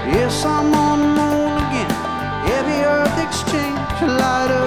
Yes, I'm on the moon again. Heavy earth exchange, light